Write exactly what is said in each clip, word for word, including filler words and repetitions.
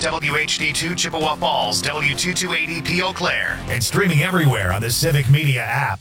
W H D two Chippewa Falls, W two two eight zero P Eau Claire, and streaming everywhere on the Civic Media app.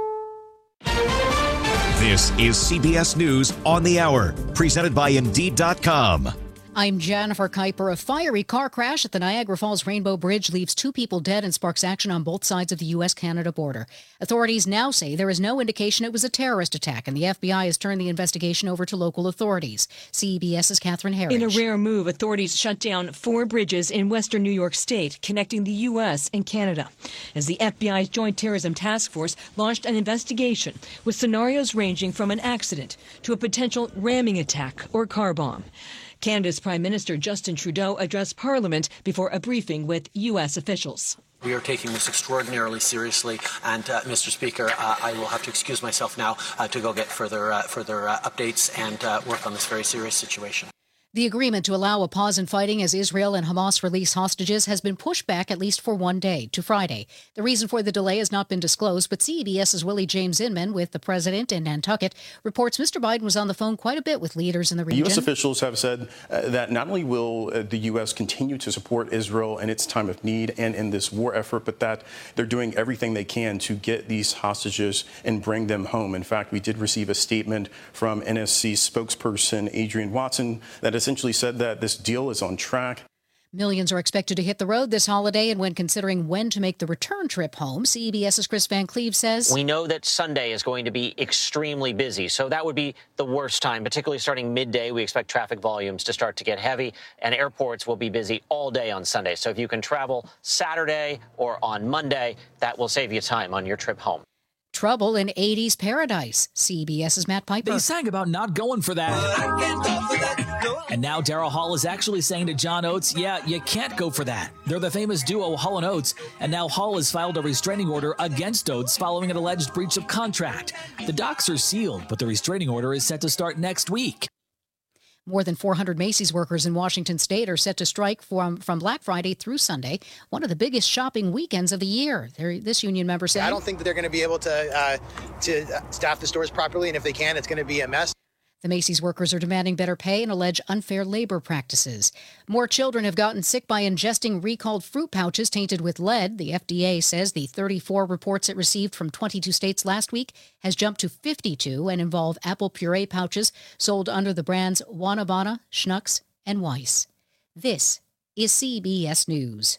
This is C B S News on the Hour, presented by Indeed dot com. I'm Jennifer Kuiper. A fiery car crash at the Niagara Falls Rainbow Bridge leaves two people dead and sparks action on both sides of the U S Canada border. Authorities now say there is no indication it was a terrorist attack, and the F B I has turned the investigation over to local authorities. CBS's Catherine Herridge. In a rare move, authorities shut down four bridges in western New York State connecting the U S and Canada, as the F B I's Joint Terrorism Task Force launched an investigation with scenarios ranging from an accident to a potential ramming attack or car bomb. Canada's Prime Minister Justin Trudeau addressed Parliament before a briefing with U S officials. We are taking this extraordinarily seriously, and uh, Mister Speaker, uh, I will have to excuse myself now uh, to go get further uh, further uh, updates and uh, work on this very serious situation. The agreement to allow a pause in fighting as Israel and Hamas release hostages has been pushed back at least for one day, to Friday. The reason for the delay has not been disclosed, but CBS's Willie James Inman, with the president in Nantucket, reports Mister Biden was on the phone quite a bit with leaders in the region. U S officials have said uh, that not only will uh, the U S continue to support Israel in its time of need and in this war effort, but that they're doing everything they can to get these hostages and bring them home. In fact, we did receive a statement from N S C spokesperson Adrian Watson that essentially said that this deal is on track. Millions are expected to hit the road this holiday, and when considering when to make the return trip home, CBS's Chris Van Cleve says, we know that Sunday is going to be extremely busy, so that would be the worst time, particularly starting midday. We expect traffic volumes to start to get heavy, and airports will be busy all day on Sunday. So if you can travel Saturday or on Monday, that will save you time on your trip home. Trouble in eighties Paradise. CBS's Matt Piper. They sang about not going for that. I can't go for that. No. And now Daryl Hall is actually saying to John Oates, yeah, you can't go for that. They're the famous duo Hall and Oates, and now Hall has filed a restraining order against Oates following an alleged breach of contract. The docs are sealed, but the restraining order is set to start next week. More than four hundred Macy's workers in Washington state are set to strike from, from Black Friday through Sunday, one of the biggest shopping weekends of the year. They're, this union member said, I don't think that they're going to be able to, uh, to staff the stores properly, and if they can, it's going to be a mess. The Macy's workers are demanding better pay and allege unfair labor practices. More children have gotten sick by ingesting recalled fruit pouches tainted with lead. The F D A says the thirty-four reports it received from twenty-two states last week has jumped to fifty-two and involve apple puree pouches sold under the brands Wanabana, Schnucks, and Weiss. This is C B S News.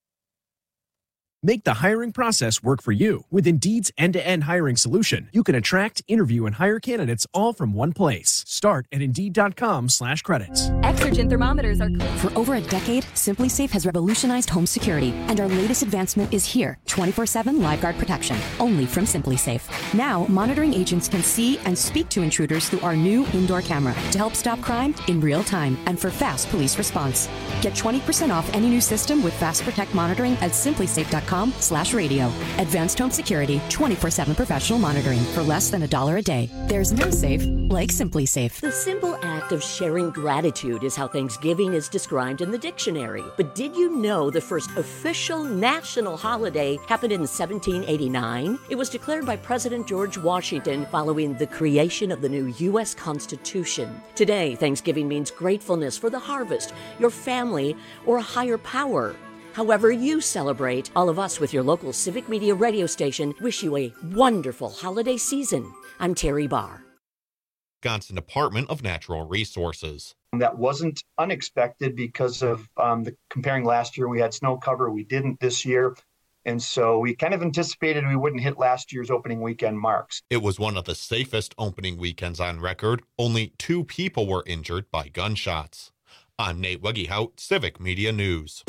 Make the hiring process work for you. With Indeed's end-to-end hiring solution, you can attract, interview, and hire candidates all from one place. Start at Indeed.com slash credits. Exergen thermometers are cool. For over a decade, SimpliSafe has revolutionized home security, and our latest advancement is here. twenty-four seven LiveGuard protection, only from SimpliSafe. Now, monitoring agents can see and speak to intruders through our new indoor camera to help stop crime in real time and for fast police response. Get twenty percent off any new system with Fast Protect monitoring at SimpliSafe.com slash radio. Advanced home security, twenty-four seven professional monitoring for less than a dollar a day. There's no safe like SimpliSafe. The simple act of sharing gratitude is how Thanksgiving is described in the dictionary. But did you know the first official national holiday happened in seventeen eighty-nine? It was declared by President George Washington following the creation of the new U S Constitution. Today, Thanksgiving means gratefulness for the harvest, your family, or a higher power. However you celebrate, all of us with your local Civic Media radio station wish you a wonderful holiday season. I'm Terry Barr. Wisconsin Department of Natural Resources. That wasn't unexpected because of um, the comparing last year. We had snow cover. We didn't this year. And so we kind of anticipated we wouldn't hit last year's opening weekend marks. It was one of the safest opening weekends on record. Only two people were injured by gunshots. I'm Nate Wegehout, Civic Media News.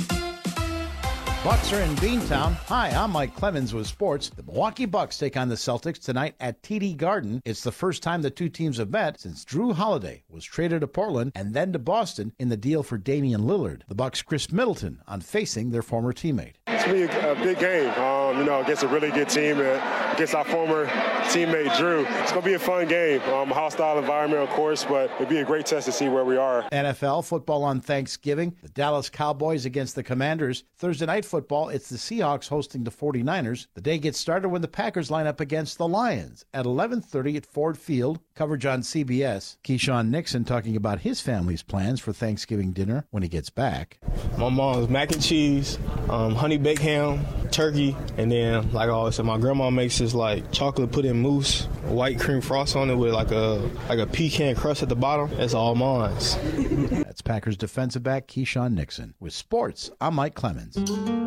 Bucks are in Beantown. Hi, I'm Mike Clemens with sports. The Milwaukee Bucks take on the Celtics tonight at T D Garden. It's the first time the two teams have met since Drew Holiday was traded to Portland and then to Boston in the deal for Damian Lillard. The Bucks' Chris Middleton on facing their former teammate. It's going to be a, a big game, um, you know, against a really good team, uh, against our former teammate Drew. It's going to be a fun game, um, a hostile environment, of course, but it'll be a great test to see where we are. N F L football on Thanksgiving. The Dallas Cowboys against the Commanders. Thursday night football. football, it's the Seahawks hosting the forty-niners. The day gets started when the Packers line up against the Lions at eleven thirty at Ford Field. Coverage on C B S. Keyshawn Nixon talking about his family's plans for Thanksgiving dinner when he gets back. My mom's mac and cheese, um, honey baked ham, turkey, and then, like I always said, my grandma makes this like chocolate pudding mousse, white cream frost on it with like a like a pecan crust at the bottom. It's all mine. That's Packers defensive back Keyshawn Nixon. With sports, I'm Mike Clemens.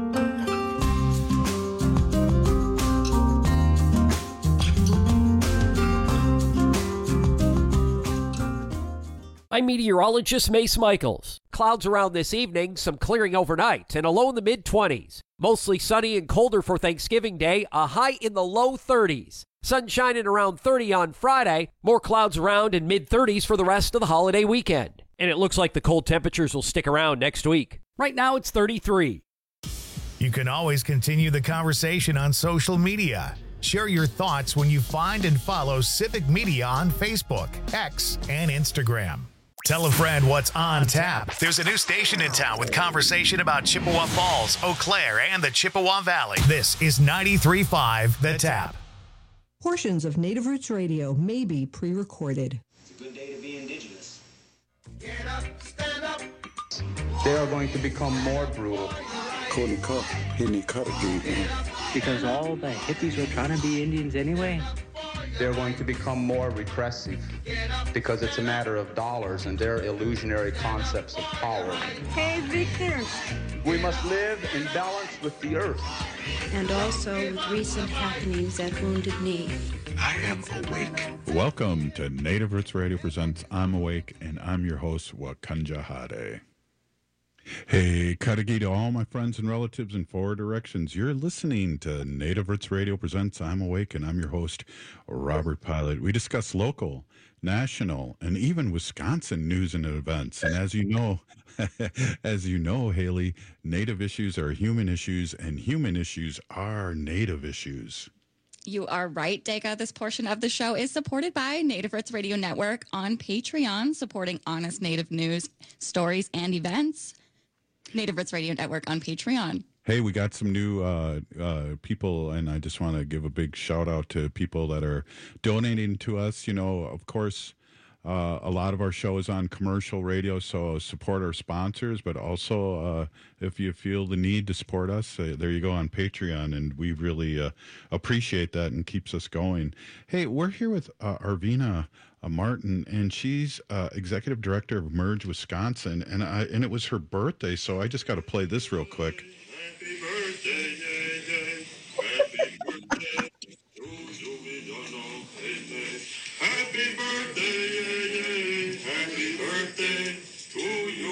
I'm meteorologist Mace Michaels. Clouds around this evening, some clearing overnight, and a low in the mid-twenties. Mostly sunny and colder for Thanksgiving Day, a high in the low thirties. Sunshine at around thirty on Friday, more clouds around in mid-thirties for the rest of the holiday weekend. And it looks like the cold temperatures will stick around next week. Right now it's thirty-three. You can always continue the conversation on social media. Share your thoughts when you find and follow Civic Media on Facebook, X, and Instagram. Tell a friend what's on tap. There's a new station in town with conversation about Chippewa Falls, Eau Claire, and the Chippewa Valley. This is ninety-three point five The Tap. Portions of Native Roots Radio may be pre-recorded. It's a good day to be indigenous. Get up, stand up. They are going to become more brutal. Couldn't cut, hitting cut again. Because all the hippies were trying to be Indians anyway. They're going to become more repressive because it's a matter of dollars and their illusionary concepts of power. Hey, Victor. We must live in balance with the earth. And also with recent happenings at Wounded Knee. I am awake. Welcome to Native Roots Radio presents I'm Awake, and I'm your host, Wakanja Hade. Hey, Kadagi to all my friends and relatives in four directions. You're listening to Native Roots Radio presents I'm Awake, and I'm your host, Robert Pilot. We discuss local, national, and even Wisconsin news and events. And as you know, as you know, Haley, Native issues are human issues, and human issues are Native issues. You are right, Dega. This portion of the show is supported by Native Roots Radio Network on Patreon, supporting honest Native news, stories, and events. Native Roots Radio Network on Patreon. Hey, we got some new uh, uh, people, and I just want to give a big shout out to people that are donating to us. You know, of course, uh, a lot of our show is on commercial radio, so support our sponsors, but also uh, if you feel the need to support us, uh, there you go on Patreon, and we really uh, appreciate that and keeps us going. Hey, we're here with uh, Arvina Uh, Martin, and she's uh, executive director of Merge Wisconsin, and I, and it was her birthday, so I just got to play this real quick. Happy birthday, yeah, yeah. Happy birthday to you, Happy birthday, yeah, yeah. Happy birthday to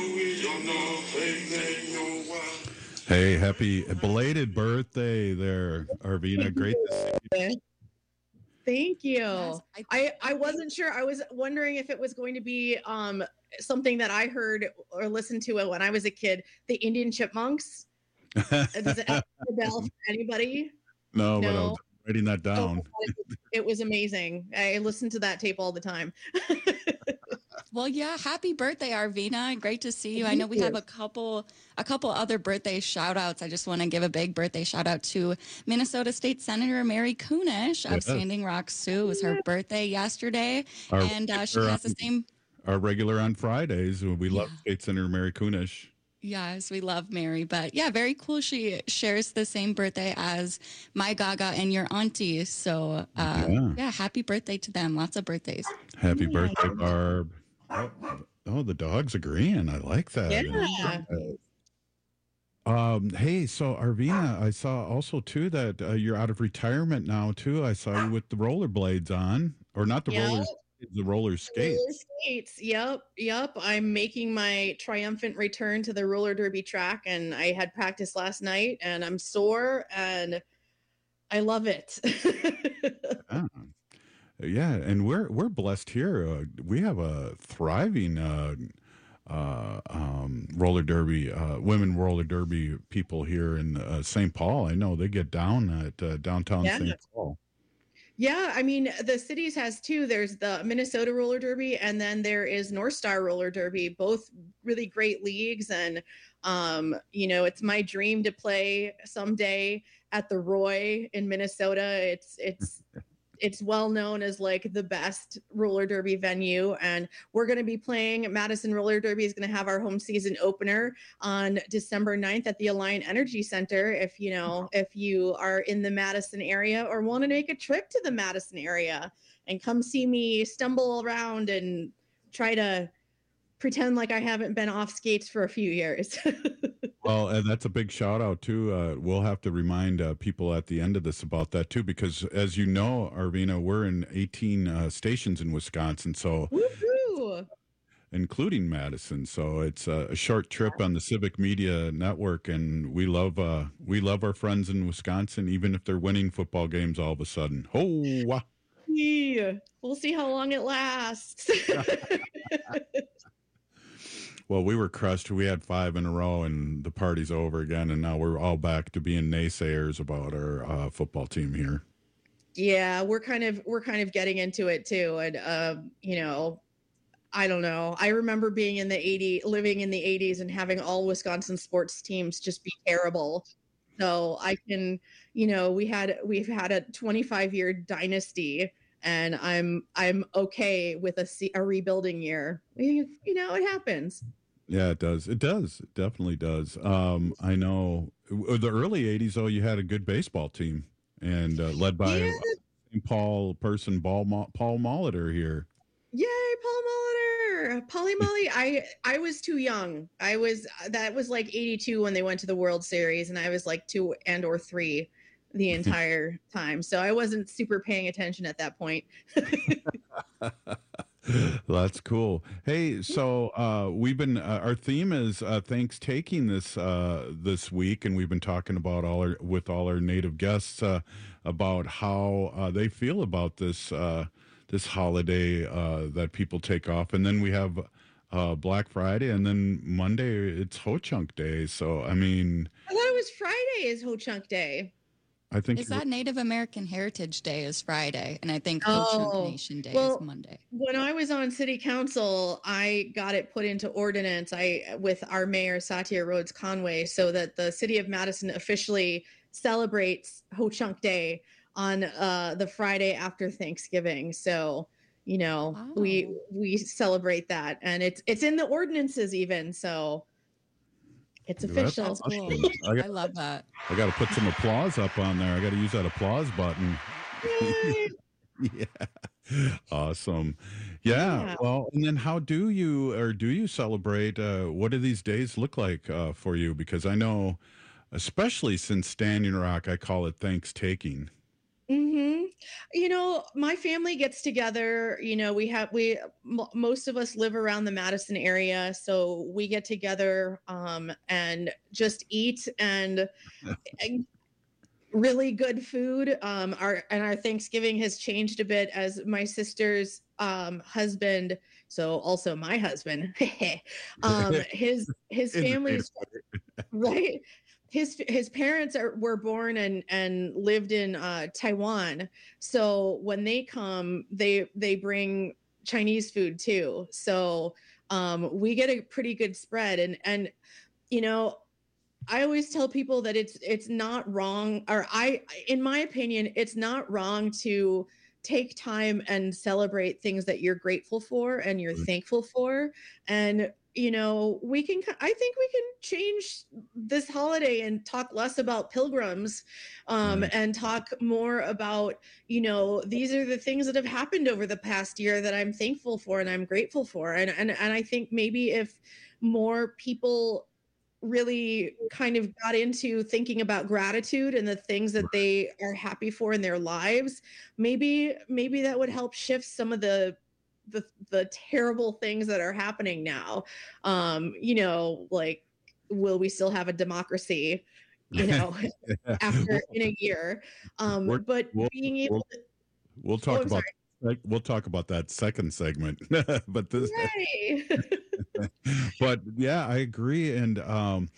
you, Hey, happy belated birthday there, Arvina. Great to see you. Thank you. Yes, I, I, I wasn't sure. I was wondering if it was going to be um, something that I heard or listened to when I was a kid, the Indian Chipmunks. Does it have a bell for anybody? No, No. but I was writing that down. Oh, it was amazing. I listened to that tape all the time. Well, yeah, happy birthday, Arvina. Great to see you. I know we have a couple a couple other birthday shout outs. I just want to give a big birthday shout out to Minnesota State Senator Mary Kunesh of Yes. Standing Rock Sioux. It was her birthday yesterday. Our and uh, she regular has the on- same. Our regular on Fridays. We love State Senator Mary Kunesh. Yes, we love Mary. But yeah, very cool. She shares the same birthday as my Gaga and your auntie. So uh, Yeah. yeah, happy birthday to them. Lots of birthdays. Happy birthday, Barb. Oh, oh, the dog's agreeing. I like that. Yeah. Um, hey, so Arvina, I saw also too that uh, you're out of retirement now too. I saw you with the rollerblades on, or not the Yeah. roller, the roller skates. Roller skates. Yep. Yep. I'm making my triumphant return to the roller derby track, and I had practice last night, and I'm sore, and I love it. Ah. Yeah, and we're we're blessed here. Uh, we have a thriving uh, uh, um, roller derby, uh, women roller derby people here in uh, Saint Paul. I know they get down at uh, downtown Yeah. Saint Paul. Yeah, I mean, the cities has two. There's the Minnesota Roller Derby, and then there is North Star Roller Derby, both really great leagues. And, um, you know, it's my dream to play someday at the Roy in Minnesota. It's, it's, it's well known as like the best roller derby venue. And we're going to be playing Madison Roller Derby is going to have our home season opener on December ninth at the Alliant Energy Center. If, you know, if you are in the Madison area or want to make a trip to the Madison area and come see me stumble around and try to pretend like I haven't been off skates for a few years. Well, and that's a big shout out too. Uh, we'll have to remind uh, people at the end of this about that too, because as you know, Arvina, we're in eighteen uh, stations in Wisconsin, so Woo-hoo! including Madison. So it's a, a short trip on the Civic Media Network, and we love uh, we love our friends in Wisconsin, even if they're winning football games all of a sudden. Oh, wow. Yeah. We'll see how long it lasts. Well, we were crushed. We had five in a row, and the party's over again. And now we're all back to being naysayers about our uh, football team here. Yeah, we're kind of we're kind of getting into it too, and um, you know, I don't know. I remember being in the eighties, living in the eighties, and having all Wisconsin sports teams just be terrible. So I can, you know, we had we've had a twenty-five year dynasty, and I'm I'm okay with a, a rebuilding year. You know, it happens. Yeah, it does. It does. It definitely does. Um, I know the early eighties, though, you had a good baseball team, and uh, led by Yeah. Saint Paul person, Paul, Mo- Paul Molitor here. Yay, Paul Molitor, Polly Molly. I I was too young. I was that was like eighty-two when they went to the World Series, and I was like two and or three the entire time. So I wasn't super paying attention at that point. That's cool. Hey, so uh, we've been uh, our theme is uh, thanks taking this uh, this week, and we've been talking about all our with all our native guests uh, about how uh, they feel about this uh, this holiday uh, that people take off, and then we have uh, Black Friday, and then Monday it's Ho Chunk Day. So I mean, I thought it was Friday is Ho Chunk Day. I think Is that Native American Heritage Day is Friday, and I think Ho Oh, Chunk Nation Day well, is Monday. When I was on city council, I got it put into ordinance I with our mayor Satya Rhodes Conway, so that the city of Madison officially celebrates Ho Chunk Day on uh, the Friday after Thanksgiving. So, you know, we we celebrate that, and it's it's in the ordinances even. So it's That's official. awesome. I, got, I love that. I got to put some applause up on there. I got to use that applause button. Yeah. Awesome. Yeah. Yeah. Well, and then how do you or do you celebrate? Uh, what do these days look like uh, for you? Because I know, especially since Standing Rock, I call it thanks taking. hmm You know, my family gets together. You know, we have we m- most of us live around the Madison area, so we get together um, and just eat and, and really good food. Um, our and our Thanksgiving has changed a bit as my sister's um, husband, so also my husband, um, his his family's right. His his parents are were born and and lived in uh, Taiwan. So when they come, they they bring Chinese food too. So um, we get a pretty good spread. And and you know, I always tell people that it's it's not wrong, or I, in my opinion, it's not wrong to take time and celebrate things that you're grateful for and you're thankful for. And you know, we can, I think we can change this holiday and talk less about pilgrims um, Right. and talk more about, you know, these are the things that have happened over the past year that I'm thankful for and I'm grateful for. And, and, and I think maybe if more people really kind of got into thinking about gratitude and the things that they are happy for in their lives, maybe, maybe that would help shift some of the the the terrible things that are happening now. Um, you know, like, will we still have a democracy, you know, after in a year? Um, We're- but we'll- being able we'll- to We'll talk Oh, I'm about like, we'll talk about that second segment. But this Yay! but yeah, I agree. And um,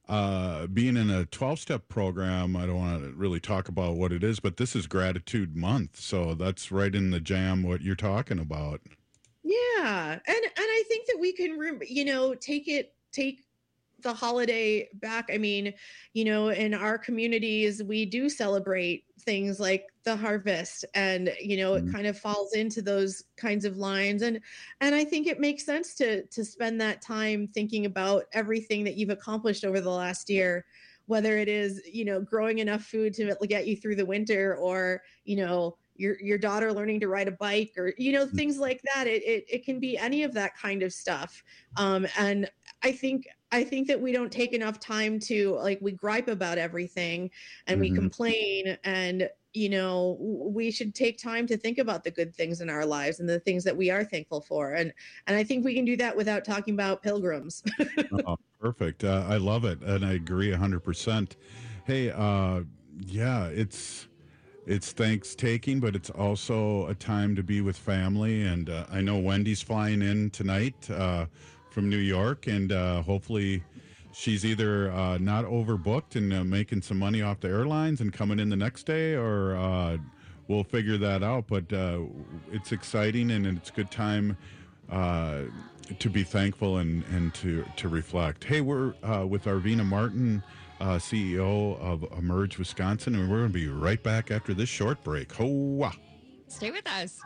uh, being in a twelve-step program, I don't want to really talk about what it is, but this is Gratitude Month, so that's right in the jam what you're talking about. Yeah, and and I think that we can, rem- you know, take it take the holiday back. I mean, you know, in our communities, we do celebrate things like the harvest, and you know, Mm-hmm. it kind of falls into those kinds of lines. And and I think it makes sense to to spend that time thinking about everything that you've accomplished over the last year, whether it is, you know, growing enough food to get you through the winter, or you know, your your daughter learning to ride a bike, or you know, things like that. It it, it can be any of that kind of stuff. Um, and I think I think that we don't take enough time to, like, we gripe about everything and we Mhm. complain, and you know, w- we should take time to think about the good things in our lives and the things that we are thankful for. And and I think we can do that without talking about pilgrims. Oh, perfect. Uh, I love it, and I agree one hundred percent. Hey, uh, yeah, it's it's Thanksgiving, but it's also a time to be with family. And uh, I know Wendy's flying in tonight uh, from New York, and uh, hopefully she's either uh, not overbooked and uh, making some money off the airlines and coming in the next day, or uh, we'll figure that out. But uh, it's exciting, and it's a good time uh, to be thankful and, and to, to reflect. Hey, we're uh, with Arvina Martin, uh, C E O of Emerge Wisconsin, and we're going to be right back after this short break. Hoa! Stay with us.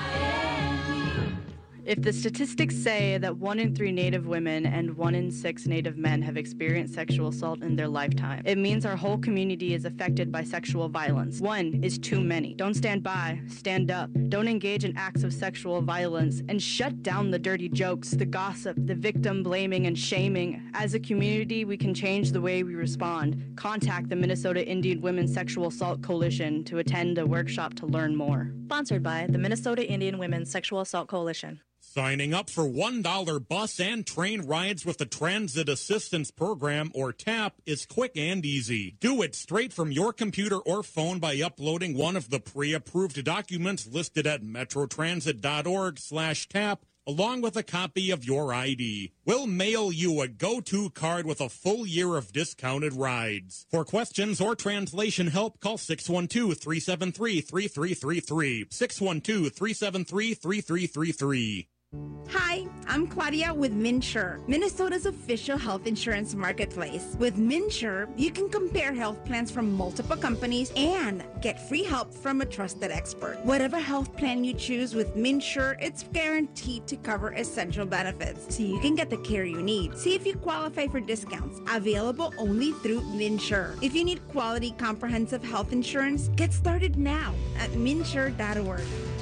If the statistics say that one in three Native women and one in six Native men have experienced sexual assault in their lifetime, it means our whole community is affected by sexual violence. One is too many. Don't stand by, stand up. Don't engage in acts of sexual violence, and shut down the dirty jokes, the gossip, the victim blaming and shaming. As a community, we can change the way we respond. Contact the Minnesota Indian Women's Sexual Assault Coalition to attend a workshop to learn more. Sponsored by the Minnesota Indian Women's Sexual Assault Coalition. Signing up for one dollar bus and train rides with the Transit Assistance Program, or TAP, is quick and easy. Do it straight from your computer or phone by uploading one of the pre-approved documents listed at metrotransit.org slash tap, along with a copy of your I D. We'll mail you a go-to card with a full year of discounted rides. For questions or translation help, call six one two, three seven three, three three three three, six one two, three seven three, three three three three. Hi, I'm Claudia with MinSure, Minnesota's official health insurance marketplace. With MinSure, you can compare health plans from multiple companies and get free help from a trusted expert. Whatever health plan you choose with MinSure, it's guaranteed to cover essential benefits, so you can get the care you need. See if you qualify for discounts, available only through MinSure. If you need quality comprehensive health insurance, get started now at minsure dot org.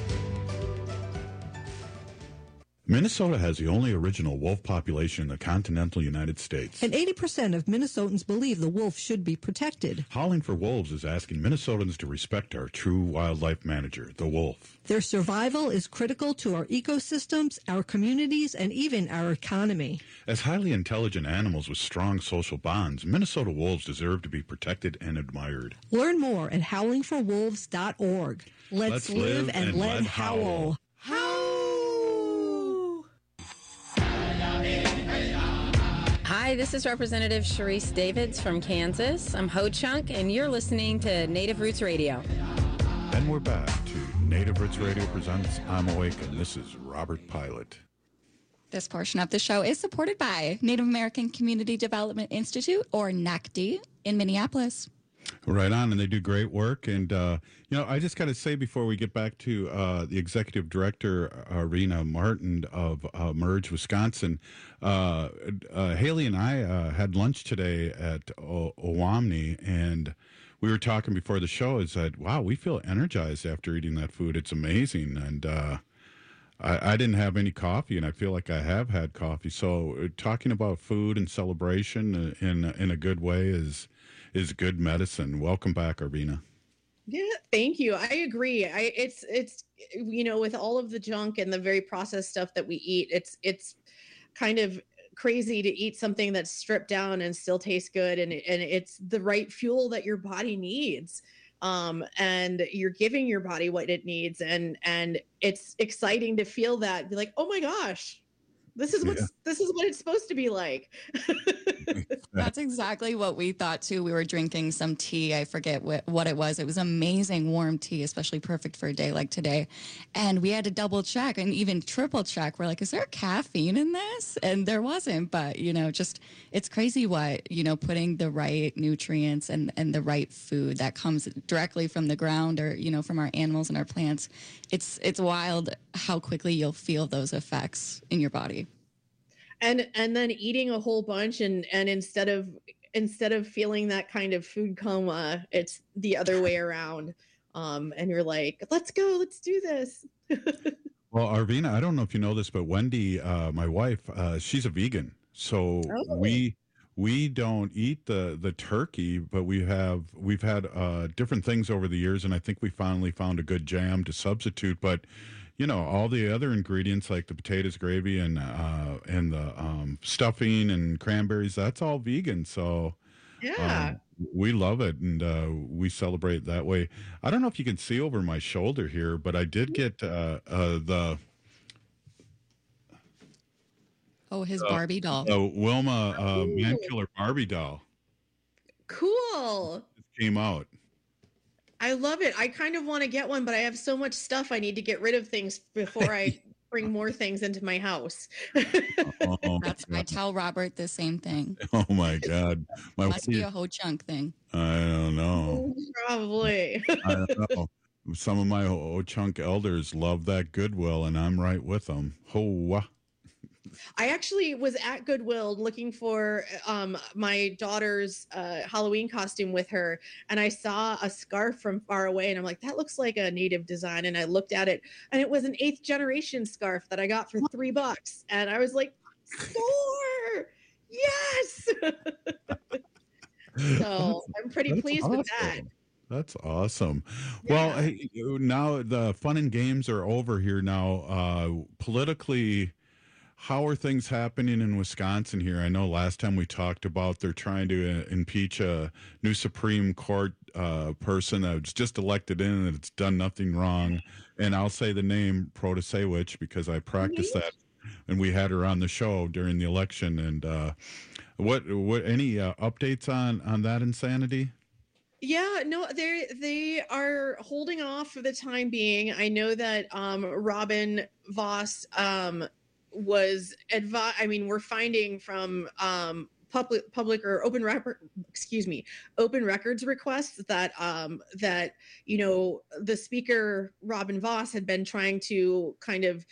Minnesota has the only original wolf population in the continental United States. And eighty percent of Minnesotans believe the wolf should be protected. Howling for Wolves is asking Minnesotans to respect our true wildlife manager, the wolf. Their survival is critical to our ecosystems, our communities, and even our economy. As highly intelligent animals with strong social bonds, Minnesota wolves deserve to be protected and admired. Learn more at howling for wolves dot org. Let's, Let's live, live and, and let let howl. howl. Hi, this is Representative Sharice Davids from Kansas. I'm Ho Chunk, and you're listening to Native Roots Radio. And we're back to Native Roots Radio presents I'm Awake, and this is Robert Pilot. This portion of the show is supported by Native American Community Development Institute, or N A C D, in Minneapolis. Right on, and they do great work. And, uh, you know, I just got to say before we get back to uh, the executive director, Arvina Martin of uh, Merge, Wisconsin, uh, uh, Haley and I uh, had lunch today at o- Owamni, and we were talking before the show. Is that, wow, we feel energized after eating that food. It's amazing. And uh, I, I didn't have any coffee, and I feel like I have had coffee. So uh, talking about food and celebration in, in a good way is... is good medicine. Welcome back, Arvina. Yeah, thank you. I agree. I it's it's you know, with all of the junk and the very processed stuff that we eat, it's it's kind of crazy to eat something that's stripped down and still tastes good, and and it's the right fuel that your body needs. Um, and you're giving your body what it needs, and and it's exciting to feel that, be like, oh my gosh, This is what's Yeah. this is what it's supposed to be like. That's exactly what we thought too. We were drinking some tea. I forget what, what it was. It was amazing warm tea, especially perfect for a day like today. And we had to double check and even triple check. We're like, is there caffeine in this? And there wasn't. But, you know, just it's crazy what, you know, putting the right nutrients and, and the right food that comes directly from the ground or, you know, from our animals and our plants. It's it's wild how quickly you'll feel those effects in your body. And and then eating a whole bunch and and instead of instead of feeling that kind of food coma, it's the other way around. Um, and you're like, let's go, let's do this. Well, Arvina, I don't know if you know this, but Wendy, uh, my wife, uh, she's a vegan. So Oh. we we don't eat the the turkey, but we have we've had uh, different things over the years, and I think we finally found a good jam to substitute. But you know, all the other ingredients like the potatoes, gravy, and uh, and the um, stuffing and cranberries, that's all vegan. So Yeah. um, we love it, and uh, we celebrate that way. I don't know if you can see over my shoulder here, but I did get uh, uh, the Oh, his uh, Barbie doll. uh, Wilma uh, Man Killer Barbie doll. Cool. It came out. I love it. I kind of want to get one, but I have so much stuff I need to get rid of things before I bring more things into my house. Oh, That's, I tell Robert the same thing. oh my God! My Must be a Ho Chunk thing. I don't know. Probably. I don't know. Some of my O Chunk elders love that Goodwill, and I'm right with them. Ho. I actually was at Goodwill looking for um, my daughter's uh, Halloween costume with her, and I saw a scarf from far away, and I'm like, that looks like a native design. And I looked at it, and it was an eighth generation scarf that I got for three bucks, and I was like, store, yes. So I'm pretty That's pleased with that. awesome. That's awesome. Well, hey, now the fun and games are over here now. Uh, politically, how are things happening in Wisconsin here? I know last time we talked about they're trying to uh, impeach a new Supreme Court uh, person that was just elected in and it's done nothing wrong. And I'll say the name Protasewicz because I practiced that, and we had her on the show during the election. And uh, what what any uh, updates on on that insanity? Yeah, no, they they are holding off for the time being. I know that um, Robin Voss um, was advi- I mean, we're finding from um, public public or open record, excuse me, open records requests that um, that you know the speaker Robin Voss had been trying to kind of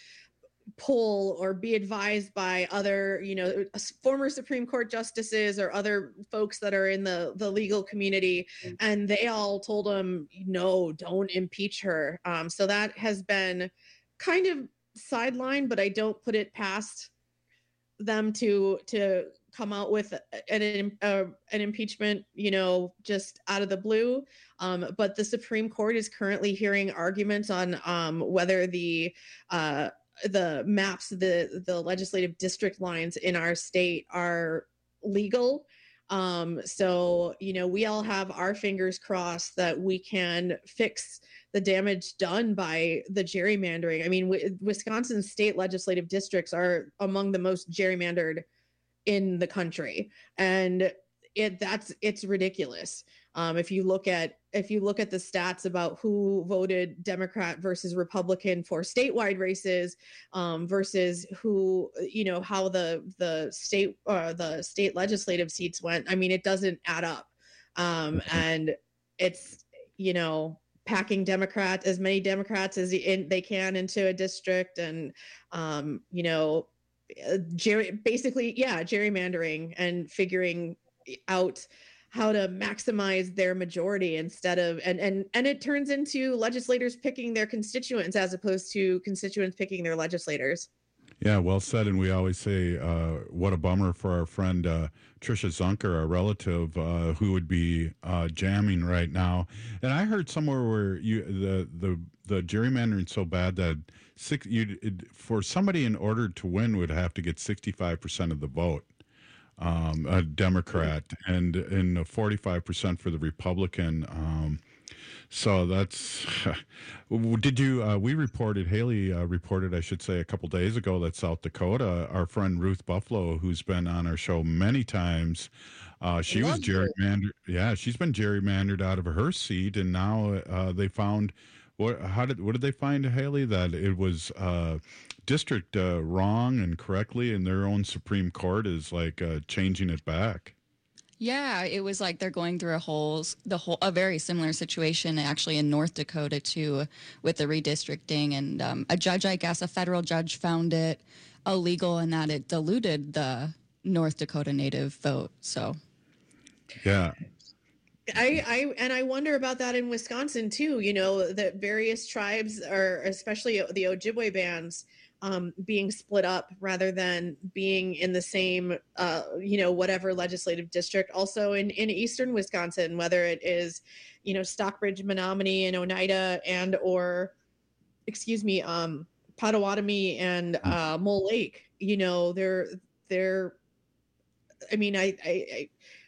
pull or be advised by other, you know, former Supreme Court justices or other folks that are in the the legal community, and they all told him, no, don't impeach her. Um, so that has been kind of sidelined, but I don't put it past them to to come out with an uh, an impeachment, you know, just out of the blue. Um, but the Supreme Court is currently hearing arguments on um, whether the uh, the maps, the the legislative district lines in our state are legal. Um, so, you know, we all have our fingers crossed that we can fix the damage done by the gerrymandering. I mean, w- Wisconsin's state legislative districts are among the most gerrymandered in the country, and it that's it's ridiculous. Um, if you look at if you look at the stats about who voted Democrat versus Republican for statewide races, um, versus who, you know, how the the state uh, the state legislative seats went, I mean, it doesn't add up, um, and it's, you know, packing Democrats, as many Democrats as in, they can into a district, and um, you know, uh, gerry basically, yeah, gerrymandering and figuring out how to maximize their majority instead of and and and it turns into legislators picking their constituents as opposed to constituents picking their legislators. Yeah, well said. And we always say, uh, what a bummer for our friend uh, Trisha Zunker, our relative, uh, who would be uh, jamming right now. And I heard somewhere where you the the the gerrymandering so bad that six you for somebody in order to win would have to get sixty-five percent of the vote. Um, a Democrat, and and forty-five percent for the Republican. Um, So that's. Did you? Uh, we reported. Haley uh, reported, I should say, a couple days ago that South Dakota, our friend Ruth Buffalo, who's been on our show many times, uh, she was gerrymandered. Yeah, she's been gerrymandered out of her seat, and now uh, they found. What? How did? What did they find, Haley? That it was uh, district uh, wrong and correctly, and their own Supreme Court is like uh, changing it back. Yeah, it was like they're going through a whole, the whole, a very similar situation actually in North Dakota too, with the redistricting, and um, a judge, I guess, a federal judge found it illegal in that it diluted the North Dakota Native vote. So, yeah. I, I and I wonder about that in Wisconsin too. You know, that various tribes, or especially the Ojibwe bands, um, being split up rather than being in the same, uh, you know, whatever legislative district. Also in, in eastern Wisconsin, whether it is, you know, Stockbridge, Menominee, and Oneida, and or, excuse me, um, Potawatomi and uh, Mole Lake. You know, they're they're. I mean, I. I, I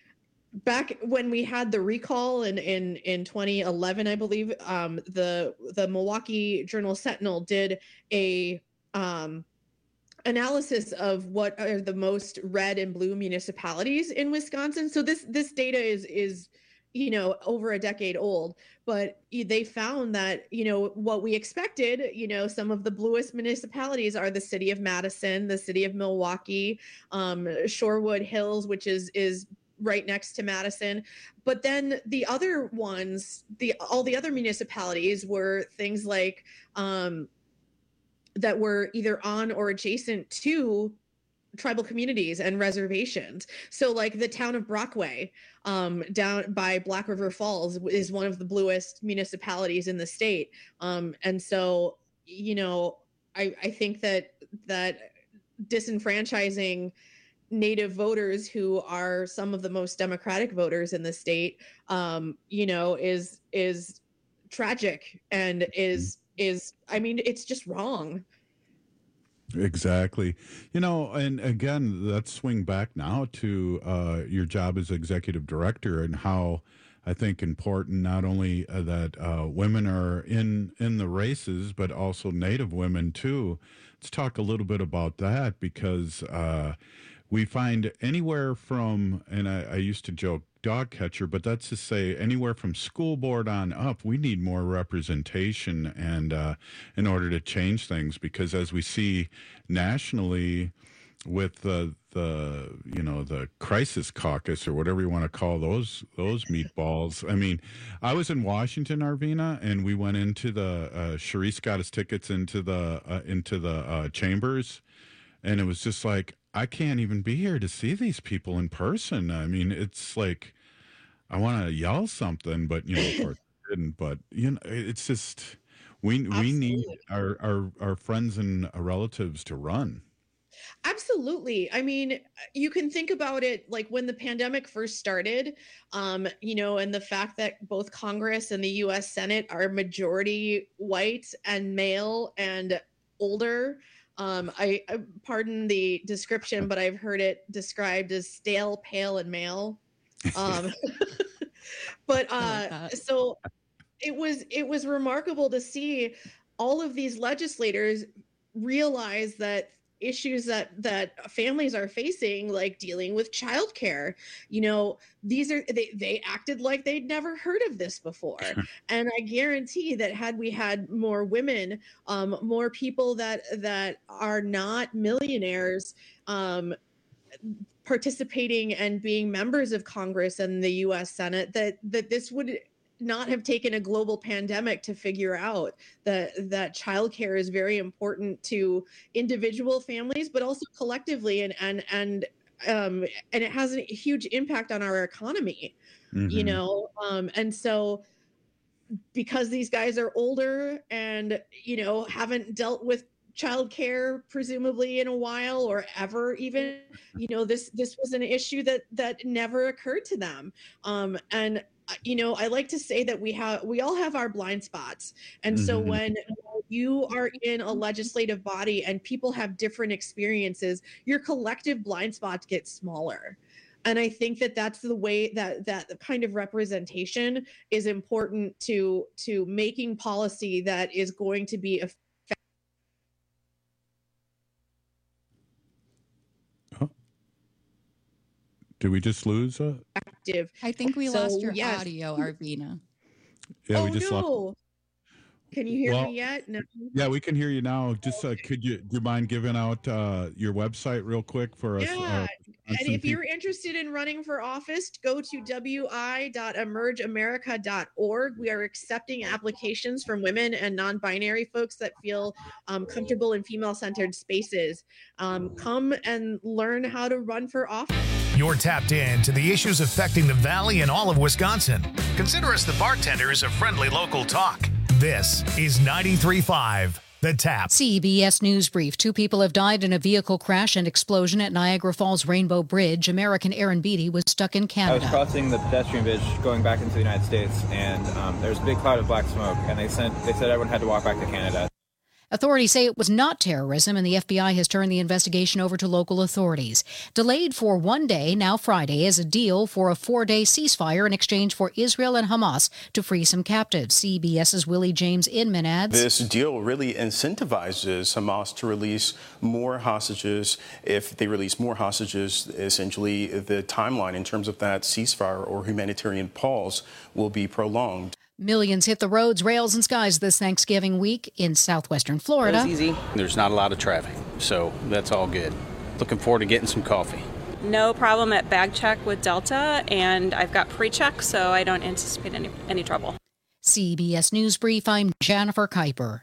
Back when we had the recall in, in, in twenty eleven, I believe, um, the the Milwaukee Journal Sentinel did a um, analysis of what are the most red and blue municipalities in Wisconsin. So this this data is is you know over a decade old, but they found that you know what we expected. You know, some of the bluest municipalities are the city of Madison, the city of Milwaukee, um, Shorewood Hills, which is is right next to Madison. But then the other ones, the all the other municipalities were things like um, that were either on or adjacent to tribal communities and reservations. So like the town of Brockway um, down by Black River Falls is one of the bluest municipalities in the state. Um, and so, you know, I, I think that that disenfranchising Native voters, who are some of the most democratic voters in the state, um, you know, is is tragic and is is I mean, it's just wrong. Exactly. You know, and again, let's swing back now to uh, your job as executive director and how I think important not only uh, that uh, women are in in the races, but also Native women too. Let's talk a little bit about that, because uh, we find anywhere from, and I, I used to joke dog catcher, but that's to say anywhere from school board on up, we need more representation and uh, in order to change things, because as we see nationally with the the you know the crisis caucus or whatever you want to call those those meatballs. I mean, I was in Washington, Arvina, and we went into the uh, Charisse got us tickets into the uh, into the uh, chambers, and it was just like, I can't even be here to see these people in person. I mean, it's like I want to yell something, but you know, of course I didn't. But you know, it's just we Absolutely. we need our, our our friends and relatives to run. Absolutely. I mean, you can think about it like when the pandemic first started, um, you know, and the fact that both Congress and the U S Senate are majority white and male and older. Um, I, I pardon the description, but I've heard it described as stale, pale, and male. Um, but uh, like so it was it was remarkable to see all of these legislators realize that issues that that families are facing, like dealing with childcare, you know, these are they they acted like they'd never heard of this before. And I guarantee that had we had more women, um, more people that that are not millionaires, um, participating and being members of Congress and the U S Senate, that that this would not have taken a global pandemic to figure out that that childcare is very important to individual families, but also collectively, and and and um, and it has a huge impact on our economy, mm-hmm. you know. Um, and so, because these guys are older and you know haven't dealt with childcare presumably in a while or ever even, you know, this this was an issue that that never occurred to them, um, and. You know, I like to say that we have, we all have our blind spots. And so mm-hmm. when you are in a legislative body and people have different experiences, your collective blind spots get smaller. And I think that that's the way that that kind of representation is important to to making policy that is going to be effective. Oh. Did we just lose? Uh... I think we So, lost your yes. audio, Arvina. Yeah, oh we just no! lost. Can you hear Well, me yet? No. Yeah, we can hear you now. Just uh, could you do you mind giving out uh, your website real quick for us? Yeah, Uh, and some if you're people? interested in running for office, go to w i dot emerge america dot org. We are accepting applications from women and non-binary folks that feel um, comfortable in female-centered spaces. Um, come and learn how to run for office. You're tapped in to the issues affecting the Valley and all of Wisconsin. Consider us the bartenders of friendly local talk. This is ninety-three point five, The Tap. C B S News Brief. Two people have died in a vehicle crash and explosion at Niagara Falls Rainbow Bridge. American Aaron Beatty was stuck in I was Canada. crossing the pedestrian bridge going back into the United States, and um, there was a big cloud of black smoke, and they sent they said everyone had to walk back to Canada. Authorities say it was not terrorism, and the F B I has turned the investigation over to local authorities. Delayed for one day, now Friday, is a deal for a four-day ceasefire in exchange for Israel and Hamas to free some captives. CBS's Willie James Inman adds, This deal really incentivizes Hamas to release more hostages. If they release more hostages, essentially the timeline in terms of that ceasefire or humanitarian pause will be prolonged. millions hit the roads, rails, and skies this Thanksgiving week in southwestern Florida. It was easy. There's not a lot of traffic, so that's all good. Looking forward to getting some coffee. No problem at bag check with Delta, and I've got pre-check, so I don't anticipate any, any trouble. C B S News Brief, I'm Jennifer Kuiper.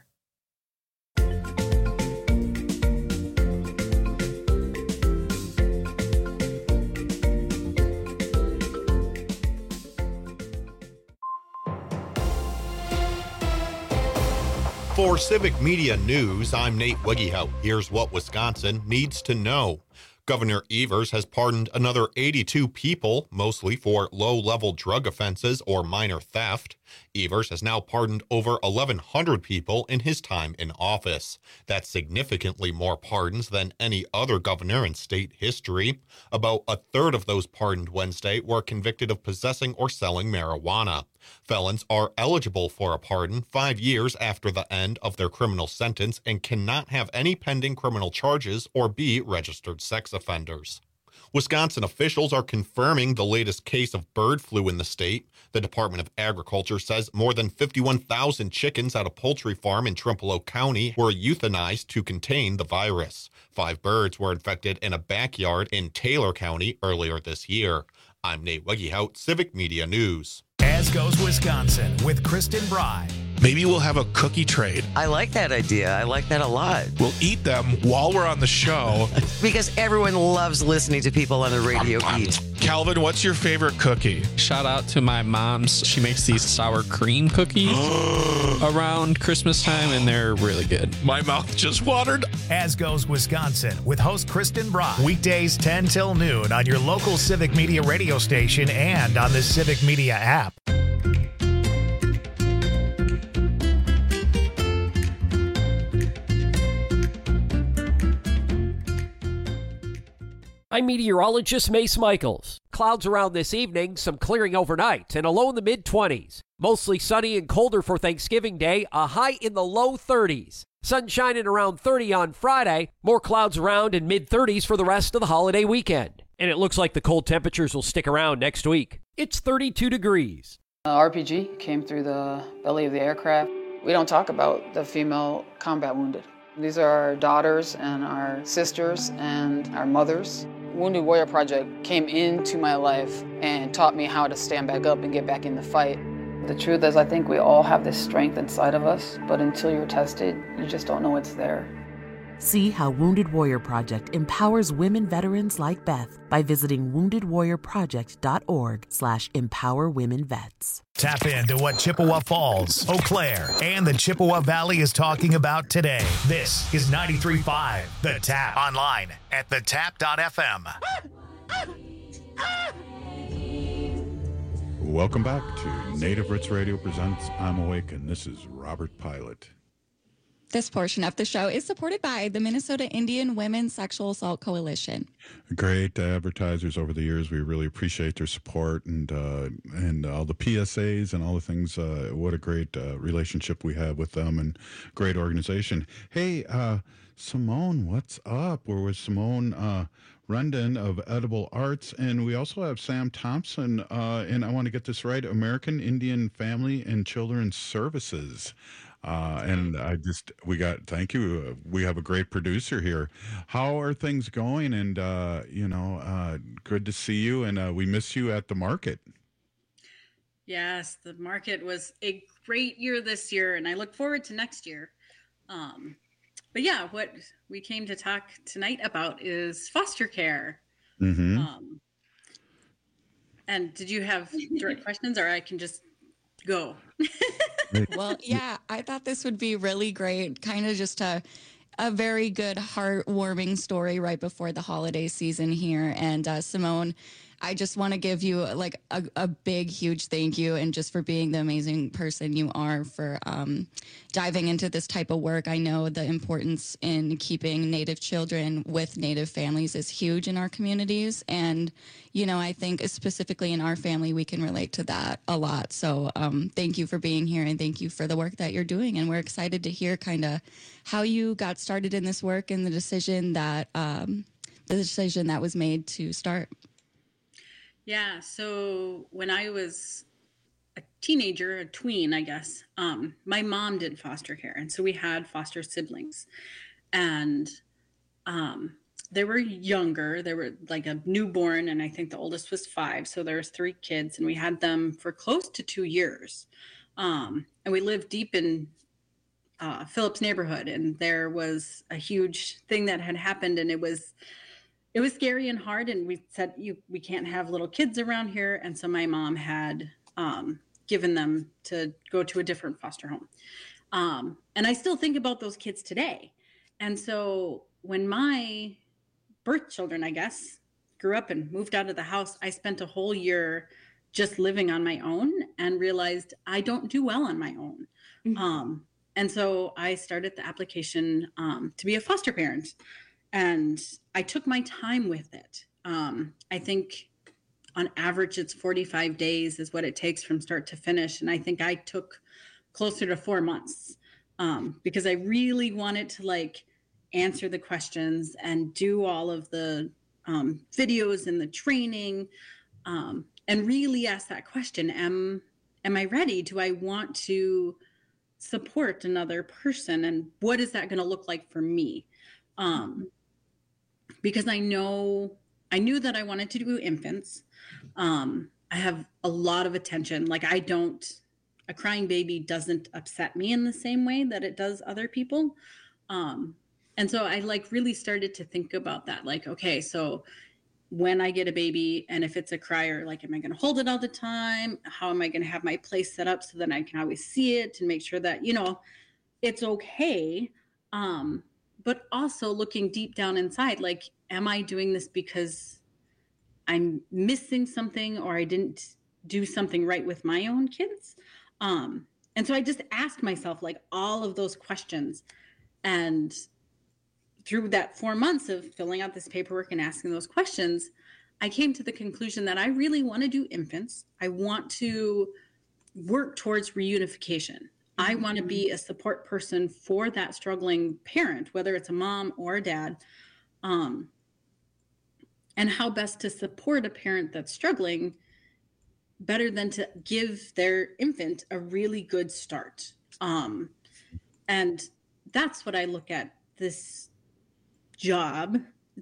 For Civic Media News, I'm Nate Wiggyhout. Here's what Wisconsin needs to know. Governor Evers has pardoned another eighty-two people, mostly for low-level drug offenses or minor theft. Evers has now pardoned over eleven hundred people in his time in office. That's significantly more pardons than any other governor in state history. About a third of those pardoned Wednesday were convicted of possessing or selling marijuana. Felons are eligible for a pardon five years after the end of their criminal sentence and cannot have any pending criminal charges or be registered sex offenders. Wisconsin officials are confirming the latest case of bird flu in the state. The Department of Agriculture says more than fifty-one thousand chickens at a poultry farm in Trempealeau County were euthanized to contain the virus. Five birds were infected in a backyard in Taylor County earlier this year. I'm Nate Wiggyhout, Civic Media News. As goes Wisconsin with Kristen Bry. Maybe we'll have a cookie trade. I like that idea. I like that a lot. We'll eat them while we're on the show. Because everyone loves listening to people on the radio eat. Calvin, what's your favorite cookie? Shout out to my mom's. She makes these sour cream cookies around Christmas time, and they're really good. My mouth just watered. As goes Wisconsin with host Kristen Bry. Weekdays ten till noon on your local Civic Media radio station and on the Civic Media app. I'm meteorologist Mace Michaels. Clouds around this evening, some clearing overnight, and a low in the mid-twenties. Mostly sunny and colder for Thanksgiving Day, a high in the low thirties. Sunshine at around thirty on Friday, more clouds around in mid-thirties for the rest of the holiday weekend. And it looks like the cold temperatures will stick around next week. It's thirty-two degrees. Uh, R P G came through the belly of the aircraft. We don't talk about the female combat wounded. These are our daughters and our sisters and our mothers. Wounded Warrior Project came into my life and taught me how to stand back up and get back in the fight. The truth is, I think we all have this strength inside of us, but until you're tested, you just don't know it's there. See how Wounded Warrior Project empowers women veterans like Beth by visiting wounded warrior project dot org slash empower women vets. Tap into what Chippewa Falls, Eau Claire, and the Chippewa Valley is talking about today. This is ninety-three point five, The Tap. Online at the tap dot f m. Welcome back to Native Roots Radio presents I'm Awake, and this is Robert Pilot. This portion of the show is supported by the Minnesota Indian Women's Sexual Assault Coalition. Great advertisers over the years. We really appreciate their support and uh, and all the P S As and all the things. Uh, what a great uh, relationship we have with them and great organization. Hey, uh, Simone, what's up? We're with Simone uh, Rendon of Edible Arts, and we also have Sam Thompson, uh, and I want to get this right, American Indian Family and Children's Services. Uh, and I just, we got, thank you. Uh, we have a great producer here. How are things going? And, uh, you know, uh, good to see you. And uh, we miss you at the market. Yes, the market was a great year this year, and I look forward to next year. Um, but yeah, what we came to talk tonight about is foster care. Mm-hmm. Um, and did you have direct questions, or I can just go? Well, yeah, I thought this would be really great. Kind of just a, a very good, heartwarming story right before the holiday season here. And uh, Simone, I just want to give you like a, a big, huge thank you, and just for being the amazing person you are for um, diving into this type of work. I know the importance in keeping Native children with Native families is huge in our communities. And, you know, I think specifically in our family, we can relate to that a lot. So um, thank you for being here, and thank you for the work that you're doing. And we're excited to hear kind of how you got started in this work and the decision that um, the decision that was made to start. Yeah, so when I was a teenager, a tween, I guess, um, my mom did foster care. And so we had foster siblings. And um, they were younger. They were like a newborn, and I think the oldest was five. So there was three kids, and we had them for close to two years. Um, and we lived deep in uh, Phillips neighborhood, and there was a huge thing that had happened, and it was It was scary and hard, and we said, "You, we can't have little kids around here." And so my mom had um, given them to go to a different foster home. Um, and I still think about those kids today. And so when my birth children, I guess, grew up and moved out of the house, I spent a whole year just living on my own and realized I don't do well on my own. Mm-hmm. Um, and so I started the application um, to be a foster parent. And I took my time with it. Um, I think on average, it's forty-five days is what it takes from start to finish. And I think I took closer to four months um, because I really wanted to like answer the questions and do all of the um, videos and the training um, and really ask that question. Am, am I ready? Do I want to support another person? And what is that going to look like for me? Um, because I know, I knew that I wanted to do infants. Um, I have a lot of attention. Like I don't, a crying baby doesn't upset me in the same way that it does other people. Um, and so I like really started to think about that. Like, okay, so when I get a baby and if it's a crier, like, am I going to hold it all the time? How am I going to have my place set up so that I can always see it and make sure that, you know, it's okay. Um, but also looking deep down inside, like, am I doing this because I'm missing something or I didn't do something right with my own kids? Um, and so I just asked myself like all of those questions. And through that four months of filling out this paperwork and asking those questions, I came to the conclusion that I really want to do infants. I want to work towards reunification. I want to be a support person for that struggling parent, whether it's a mom or a dad, um, and how best to support a parent that's struggling better than to give their infant a really good start. Um, and that's what I look at this job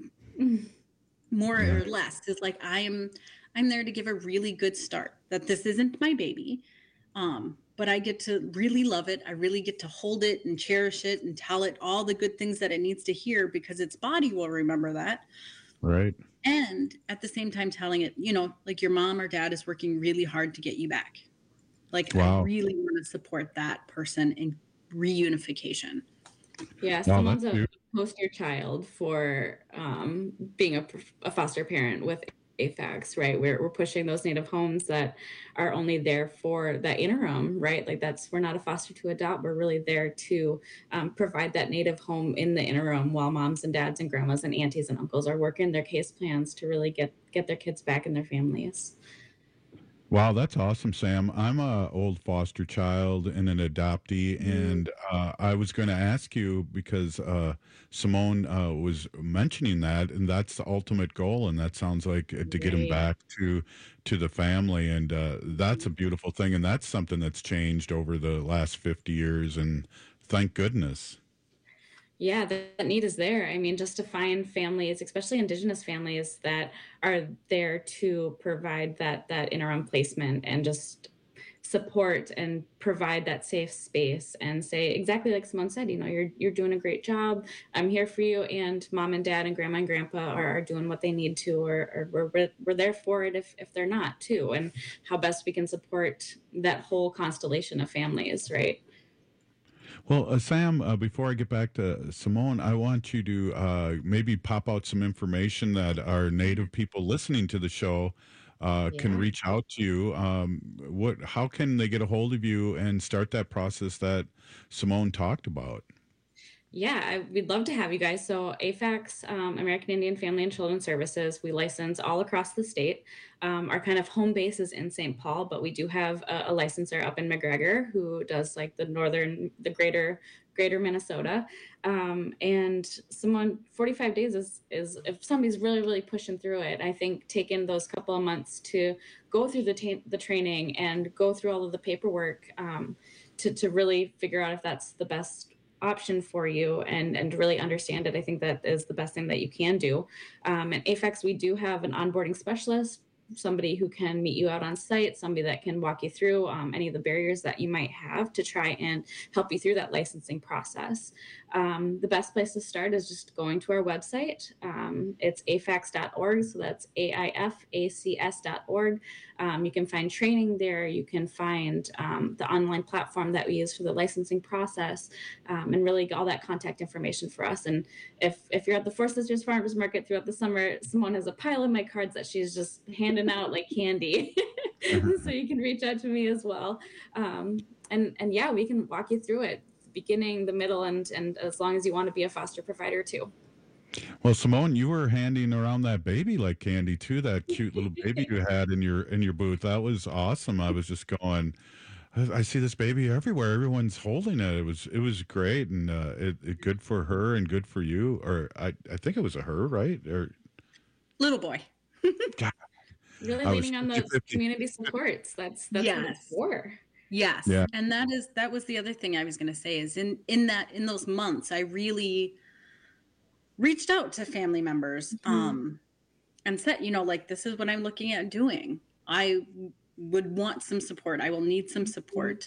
more or less is like, I am, I'm there to give a really good start, that this isn't my baby. Um, but I get to really love it. I really get to hold it and cherish it and tell it all the good things that it needs to hear because its body will remember that. Right. And at the same time telling it, you know, like your mom or dad is working really hard to get you back. Like, wow. I really want to support that person in reunification. Yeah, Wow, someone's that's a huge. poster child for um, being a, a foster parent with A FACS, right? We're, we're pushing those native homes that are only there for that interim, right? Like that's, we're not a foster to adopt. We're really there to um, provide that native home in the interim while moms and dads and grandmas and aunties and uncles are working their case plans to really get, get their kids back in their families. Wow, that's awesome, Sam. I'm a old foster child and an adoptee, Mm-hmm. and uh, I was going to ask you because uh, Simone uh, was mentioning that, and that's the ultimate goal, and that sounds like uh, to get him Right. back to to the family, and uh, that's a beautiful thing, and that's something that's changed over the last fifty years, and thank goodness. Yeah, that, that need is there. I mean, just to find families, especially Indigenous families, that are there to provide that that interim placement and just support and provide that safe space and say exactly like Simone said, you know, you're you're doing a great job. I'm here for you, and mom and dad and grandma and grandpa are, are doing what they need to, or, or we're we're we're there for it if if they're not too, and how best we can support that whole constellation of families, right? Well, uh, Sam, uh, before I get back to Simone, I want you to uh, maybe pop out some information that our Native people listening to the show uh, can Yeah. reach out to you. Um, what? How can they get a hold of you and start that process that Simone talked about? Yeah, I, we'd love to have you guys. So A FACS, um, American Indian Family and Children Services, we license all across the state. Um, our kind of home base is in Saint Paul, but we do have a, a licenser up in McGregor who does like the northern, the greater, greater Minnesota. Um, and someone forty-five days is, is if somebody's really, really pushing through it, I think taking those couple of months to go through the, ta- the training and go through all of the paperwork um, to, to really figure out if that's the best option for you and and really understand it. I think that is the best thing that you can do. Um, at A FACS, we do have an onboarding specialist, somebody who can meet you out on site, somebody that can walk you through um, any of the barriers that you might have to try and help you through that licensing process. Um, the best place to start is just going to our website. Um, it's A FACS dot org, so that's A I F A C S dot org. Um, you can find training there. You can find um, the online platform that we use for the licensing process, um, and really all that contact information for us. And if if you're at the Four Sisters Farmers Market throughout the summer, Simone has a pile of my cards that she's just handing out like candy. So you can reach out to me as well. Um, and and yeah, we can walk you through it, beginning, the middle, and and as long as you want to be a foster provider too. Well, Simone, you were handing around that baby like candy too. That cute little baby you had in your in your booth. That was awesome. I was just going, I, I see this baby everywhere. Everyone's holding it. It was it was great, and uh, it, it good for her and good for you. Or I I think it was a her, right? Or Little boy. God, Really I was leaning on those fifty-fifty. community supports. That's that's what it's Yes. for. Yes. Yeah. And that is that was the other thing I was going to say is in in that in those months I really reached out to family members um and said, you know, like this is what I'm looking at doing. I would want some support. I will need some support.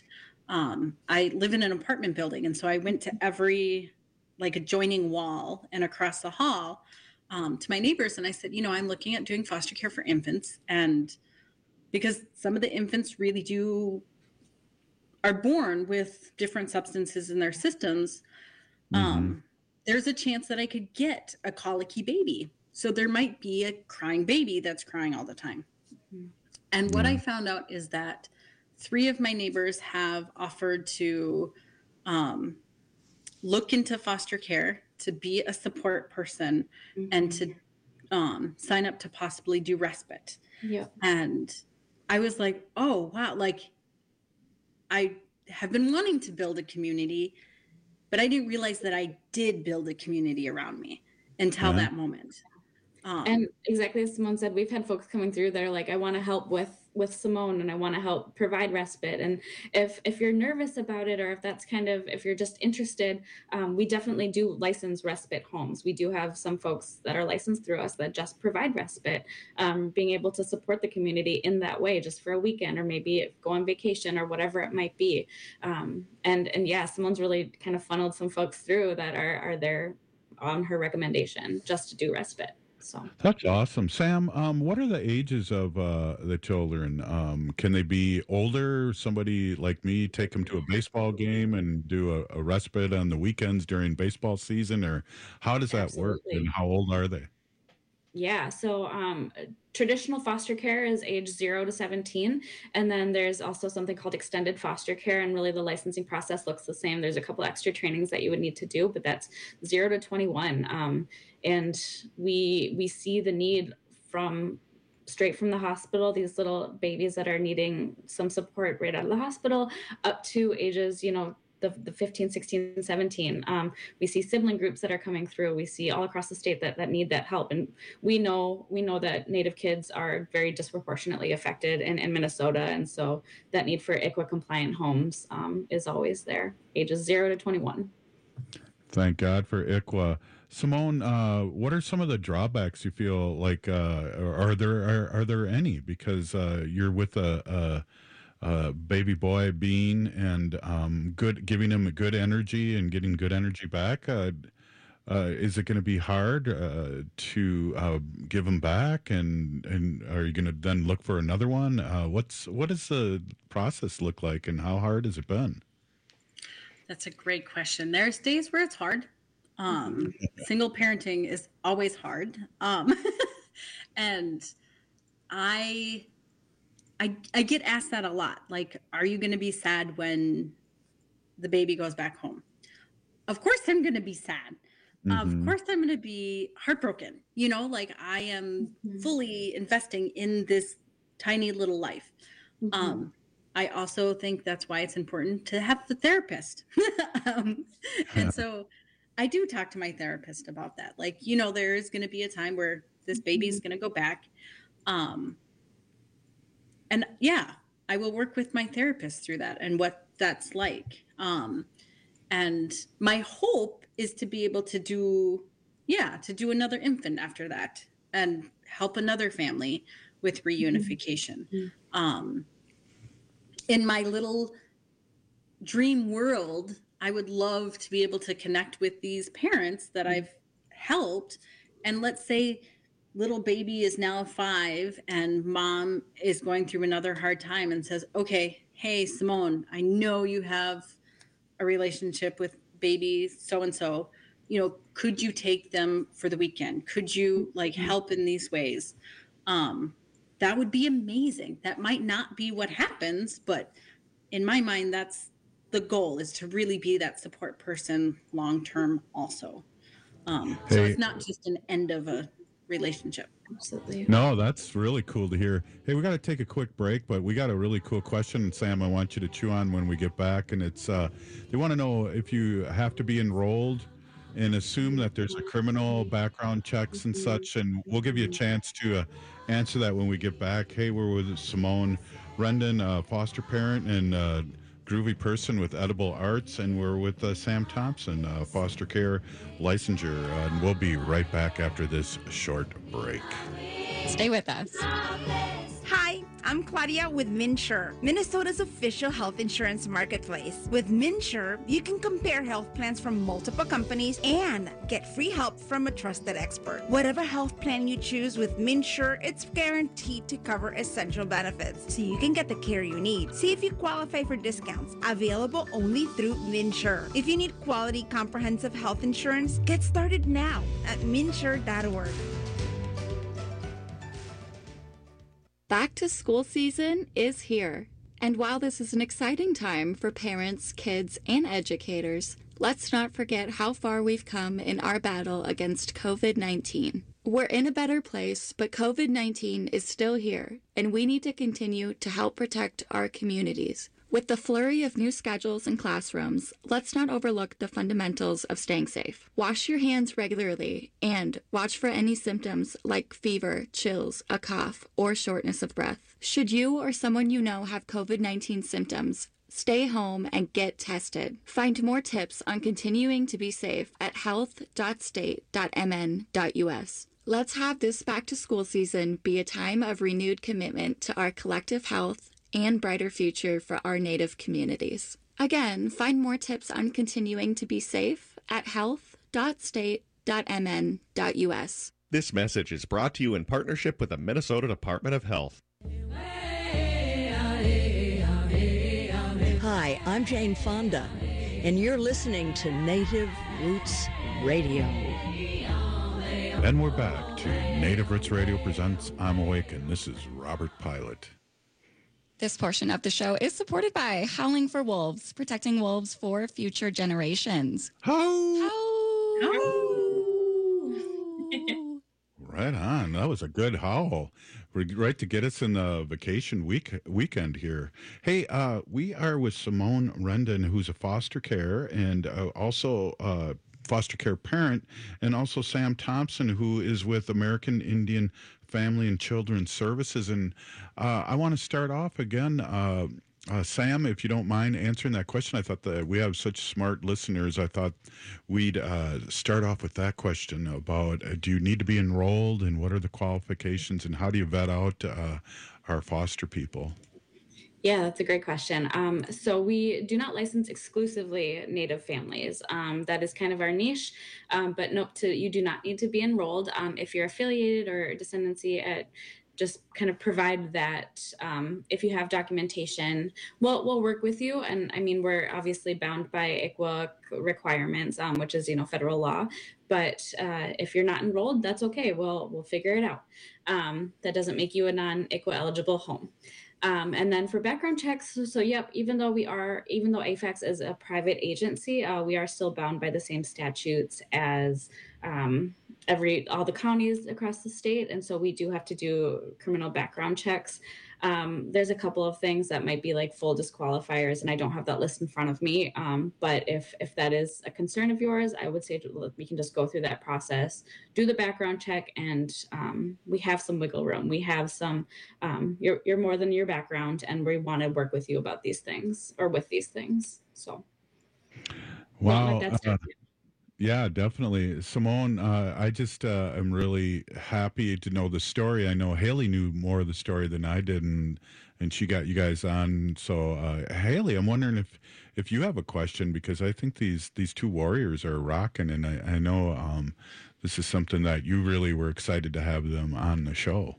Um I live in an apartment building, and so I went to every like adjoining wall and across the hall um to my neighbors, and I said, you know, I'm looking at doing foster care for infants, and because some of the infants really do are born with different substances in their systems, um, there's a chance that I could get a colicky baby. So there might be a crying baby that's crying all the time. And what I found out is that three of my neighbors have offered to um, look into foster care, to be a support person, and to um, sign up to possibly do respite. Yeah. And I was like, oh, wow. Like, I have been wanting to build a community, but I didn't realize that I did build a community around me until Yeah. that moment. Um, And exactly as Simone said, we've had folks coming through that are like, I want to help with with Simone, and I want to help provide respite. And if if you're nervous about it, or if that's kind of, if you're just interested, um, we definitely do license respite homes. We do have some folks that are licensed through us that just provide respite, um, being able to support the community in that way, just for a weekend, or maybe go on vacation, or whatever it might be. Um, and and yeah, Simone's really kind of funneled some folks through that are are there on her recommendation just to do respite. So That's awesome, Sam. Um, what are the ages of uh, the children? Um, can they be older? Somebody like me take them to a baseball game and do a, a respite on the weekends during baseball season, or how does that work? Absolutely. And how old are they? yeah, so um, traditional foster care is age zero to seventeen. And then there's also something called extended foster care. And really the licensing process looks the same. There's a couple extra trainings that you would need to do, but that's zero to twenty-one. Um, and we, we see the need from straight from the hospital, these little babies that are needing some support right out of the hospital up to ages, you know, the, the fifteen, sixteen, seventeen. Um, we see sibling groups that are coming through. We see all across the state that, that need that help. And we know we know that Native kids are very disproportionately affected in, in Minnesota. And so that need for I C W A compliant homes um, is always there, ages zero to twenty-one. Thank God for I C W A. Simone, uh, what are some of the drawbacks you feel like, uh, are there are, are there any? Because uh, you're with a, a, a baby boy being and um, good, giving him a good energy and getting good energy back. Uh, uh, is it going to be hard uh, to uh, give him back? And, and are you going to then look for another one? Uh, what's what does the process look like, and how hard has it been? That's a great question. There's days where it's hard. Um, single parenting is always hard. Um, and I, I, I get asked that a lot. Like, are you going to be sad when the baby goes back home? Of course I'm going to be sad. Mm-hmm. Of course I'm going to be heartbroken. You know, like I am mm-hmm. fully investing in this tiny little life. Mm-hmm. Um, I also think that's why it's important to have the therapist. um, and so I do talk to my therapist about that. Like, you know, there is going to be a time where this baby is going to go back. Um, and yeah, I will work with my therapist through that and what that's like. Um, and my hope is to be able to do, yeah, to do another infant after that and help another family with reunification. Mm-hmm. Um, in my little dream world, I would love to be able to connect with these parents that I've helped. And let's say little baby is now five and mom is going through another hard time and says, okay, hey, Simone, I know you have a relationship with baby so-and-so, you know, could you take them for the weekend? Could you like help in these ways? Um, that would be amazing. That might not be what happens, but in my mind, that's the goal, is to really be that support person long-term also. Um, hey. So it's not just an end of a relationship. Absolutely. No, that's really cool to hear. Hey, we got to take a quick break, but we got a really cool question, Sam, I want you to chew on when we get back. And it's, uh, they want to know if you have to be enrolled and assume that there's a criminal background checks and such. And we'll give you a chance to uh, answer that when we get back. Hey, we're with Simone Rendon, uh, foster parent and uh, groovy person with Edible Arts, and we're with uh, Sam Thompson, uh, foster care licensure, uh, and we'll be right back after this short break. Stay with us. Hi, I'm Claudia with MNsure, Minnesota's official health insurance marketplace. With MNsure, you can compare health plans from multiple companies and get free help from a trusted expert. Whatever health plan you choose with MNsure, it's guaranteed to cover essential benefits, so you can get the care you need. See if you qualify for discounts, available only through MNsure. If you need quality, comprehensive health insurance, get started now at MNsure dot org. Back to school season is here. And while this is an exciting time for parents, kids, and educators, let's not forget how far we've come in our battle against covid nineteen. We're in a better place, but covid nineteen is still here, and we need to continue to help protect our communities. With the flurry of new schedules and classrooms, let's not overlook the fundamentals of staying safe. Wash your hands regularly and watch for any symptoms like fever, chills, a cough, or shortness of breath. Should you or someone you know have covid nineteen symptoms, stay home and get tested. Find more tips on continuing to be safe at health dot state dot m n dot u s. Let's have this back-to-school season be a time of renewed commitment to our collective health and brighter future for our Native communities. Again, find more tips on continuing to be safe at health dot state dot m n dot u s. This message is brought to you in partnership with the Minnesota Department of Health. Hi, I'm Jane Fonda, and you're listening to Native Roots Radio. And we're back to Native Roots Radio presents I'm Awake, and this is Robert Pilot. This portion of the show is supported by Howling for Wolves, protecting wolves for future generations. How? How? Right on. That was a good howl. We're right to get us in the vacation week weekend here. Hey, uh, we are with Simone Rendon, who's a foster care and uh, also uh, foster care parent, and also Sam Thompson, who is with American Indian Family and Children's Services. And uh, I want to start off again, uh, uh, Sam, if you don't mind answering that question. I thought that we have such smart listeners. I thought we'd uh, start off with that question about uh, do you need to be enrolled, and what are the qualifications, and how do you vet out uh, our foster people? Yeah, that's a great question. Um, so we do not license exclusively Native families. Um, that is kind of our niche, um, but nope, to, you do not need to be enrolled. Um, if you're affiliated or descendancy, at, just kind of provide that. Um, if you have documentation, we'll, we'll work with you. And I mean, we're obviously bound by I C W A requirements, um, which is, you know, federal law. But uh, if you're not enrolled, that's okay. We'll, we'll figure it out. Um, that doesn't make you a non-I C W A eligible home. Um, and then for background checks, so, so yep, even though we are, even though A F A C S is a private agency, uh, we are still bound by the same statutes as um, every, all the counties across the state. And so we do have to do criminal background checks. Um, there's a couple of things that might be like full disqualifiers, and I don't have that list in front of me. Um, but if if that is a concern of yours, I would say to, we can just go through that process, do the background check, and um, we have some wiggle room. We have some, um, you're, you're more than your background, and we want to work with you about these things or with these things. So. Wow. Uh, yeah, definitely. Simone, uh, I just uh, am really happy to know the story. I know Haley knew more of the story than I did, and and she got you guys on. So, uh, Haley, I'm wondering if, if you have a question, because I think these, these two warriors are rocking, and I, I know um, this is something that you really were excited to have them on the show.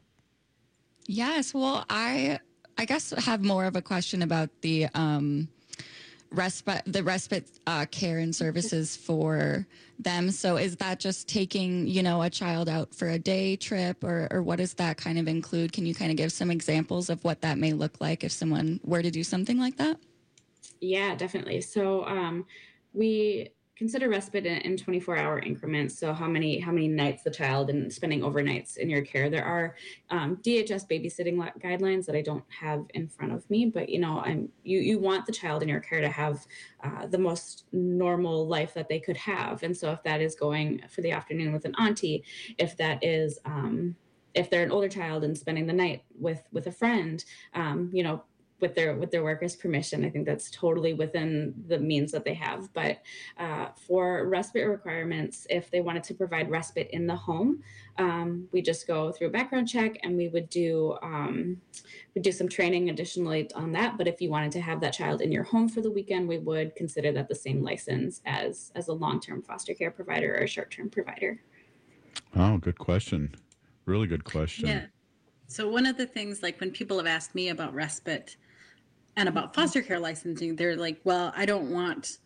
Yes, well, I I guess have more of a question about the um, respite, the respite uh, care and services for them. So is that just taking, you know, a child out for a day trip, or, or what does that kind of include? Can you kind of give some examples of what that may look like if someone were to do something like that? Yeah, definitely. So um, we consider respite in, in twenty-four hour increments. So how many how many nights the child and spending overnights in your care. There are um, D H S babysitting guidelines that I don't have in front of me, but you know, I'm you you want the child in your care to have uh, the most normal life that they could have. And so if that is going for the afternoon with an auntie, if that is um, if they're an older child and spending the night with with a friend, um, you know, with their with their workers' permission. I think that's totally within the means that they have. But uh, for respite requirements, if they wanted to provide respite in the home, um, we just go through a background check, and we would do um, we do some training additionally on that. But if you wanted to have that child in your home for the weekend, we would consider that the same license as as a long-term foster care provider or a short-term provider. Oh, good question. Really good question. Yeah. So one of the things, like when people have asked me about respite and about foster care licensing, they're like, well, I don't want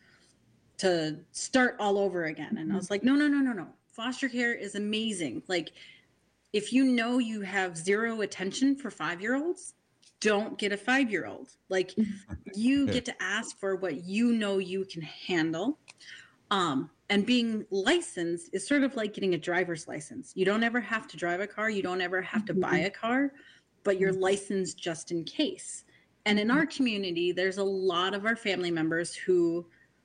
to start all over again. And I was like, no, no, no, no, no. Foster care is amazing. Like, if you know you have zero attention for five-year-olds, don't get a five-year-old. Like, you get to ask for what you know you can handle. Um, and being licensed is sort of like getting a driver's license. You don't ever have to drive a car. You don't ever have to buy a car, but you're licensed just in case. And in our community, there's a lot of our family members who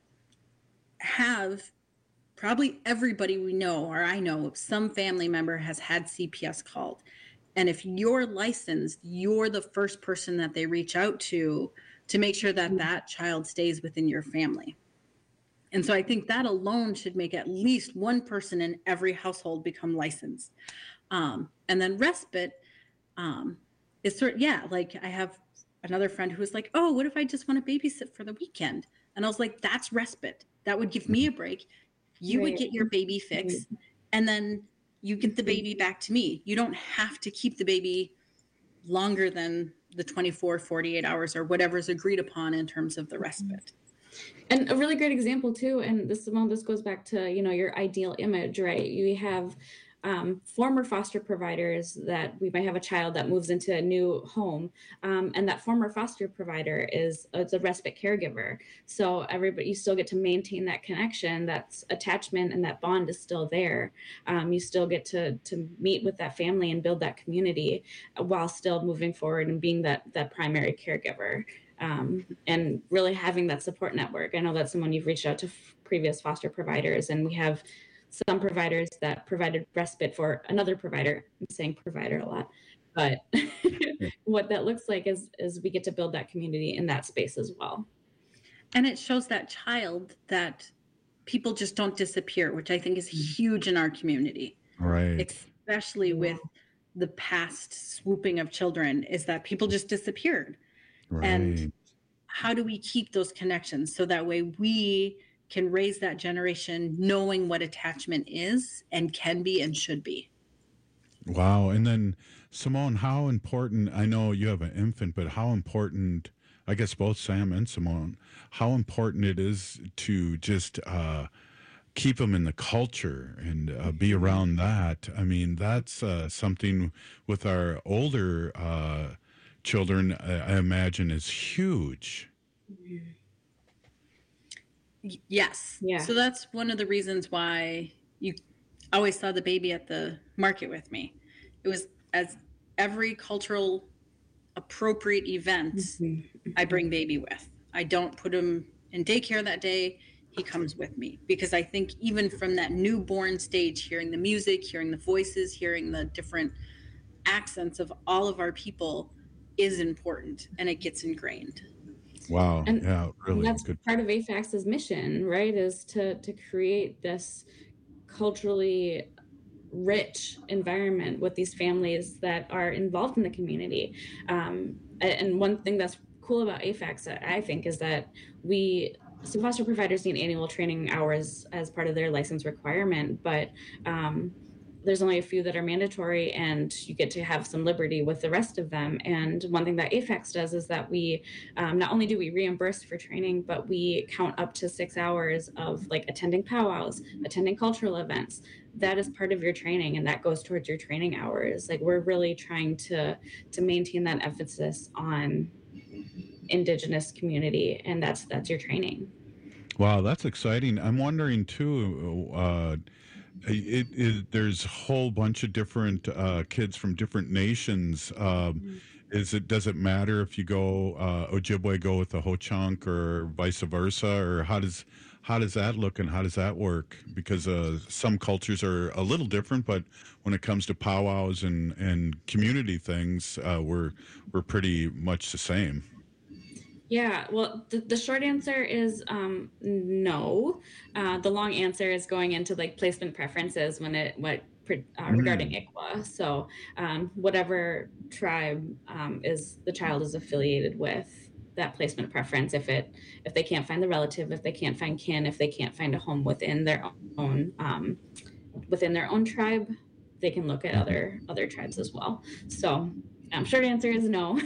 have, probably everybody we know, or I know, some family member has had C P S called. And if you're licensed, you're the first person that they reach out to to make sure that that child stays within your family. And so I think that alone should make at least one person in every household become licensed. Um, and then respite um, is sort of, yeah, like I have another friend who was like, oh, what if I just want to babysit for the weekend? And I was like, that's respite. That would give me a break. You right. would get your baby fix, and then you get the baby back to me. You don't have to keep the baby longer than the twenty-four, forty-eight hours or whatever's agreed upon in terms of the respite. And a really great example too, and this Simone, this goes back to, you know, your ideal image, right? You have um, former foster providers that we might have a child that moves into a new home, um, and that former foster provider is, is a respite caregiver. So everybody, you still get to maintain that connection, that's attachment, and that bond is still there. Um, you still get to to meet with that family and build that community while still moving forward and being that that primary caregiver. Um, and really having that support network. I know that's someone you've reached out to f- previous foster providers, and we have some providers that provided respite for another provider. I'm saying provider a lot, but what that looks like is, is we get to build that community in that space as well. And it shows that child that people just don't disappear, which I think is huge in our community. Right. Especially with the past swooping of children, is that people just disappeared. Right. And how do we keep those connections so that way we can raise that generation knowing what attachment is and can be and should be? Wow. And then, Simone, how important, I know you have an infant, but how important, I guess both Sam and Simone, how important it is to just uh, keep them in the culture and uh, be around that. I mean, that's uh, something with our older uh children, I imagine, is huge. Yes. Yeah. So that's one of the reasons why you always saw the baby at the market with me. It was as every cultural appropriate event, mm-hmm. I bring baby with. I don't put him in daycare that day. He comes with me because I think even from that newborn stage, hearing the music, hearing the voices, hearing the different accents of all of our people is important, and it gets ingrained. Wow. And yeah, really that's good. Part of A FACS's mission, right, is to to create this culturally rich environment with these families that are involved in the community. Um, and one thing that's cool about A FACS, I think, is that we so foster providers need annual training hours as part of their license requirement, but um, there's only a few that are mandatory, and you get to have some liberty with the rest of them. And one thing that A FACS does is that we, um, not only do we reimburse for training, but we count up to six hours of like attending powwows, attending cultural events. That is part of your training, and that goes towards your training hours. Like, we're really trying to, to maintain that emphasis on Indigenous community, and that's, that's your training. Wow, that's exciting. I'm wondering too, uh, It, it, there's a whole bunch of different uh, kids from different nations. Um, mm-hmm. Is it does it matter if you go uh, Ojibwe go with the Ho-Chunk or vice versa, or how does how does that look and how does that work? Because uh, some cultures are a little different, but when it comes to powwows and, and community things, uh, we're we're pretty much the same. Yeah, well, the, the short answer is um, no. Uh, the long answer is going into like placement preferences when it what uh, regarding mm. I C W A. So um, whatever tribe um, is the child is affiliated with, that placement preference. If it if they can't find the relative, if they can't find kin, if they can't find a home within their own um, within their own tribe, they can look at other other tribes as well. So um, short answer is no.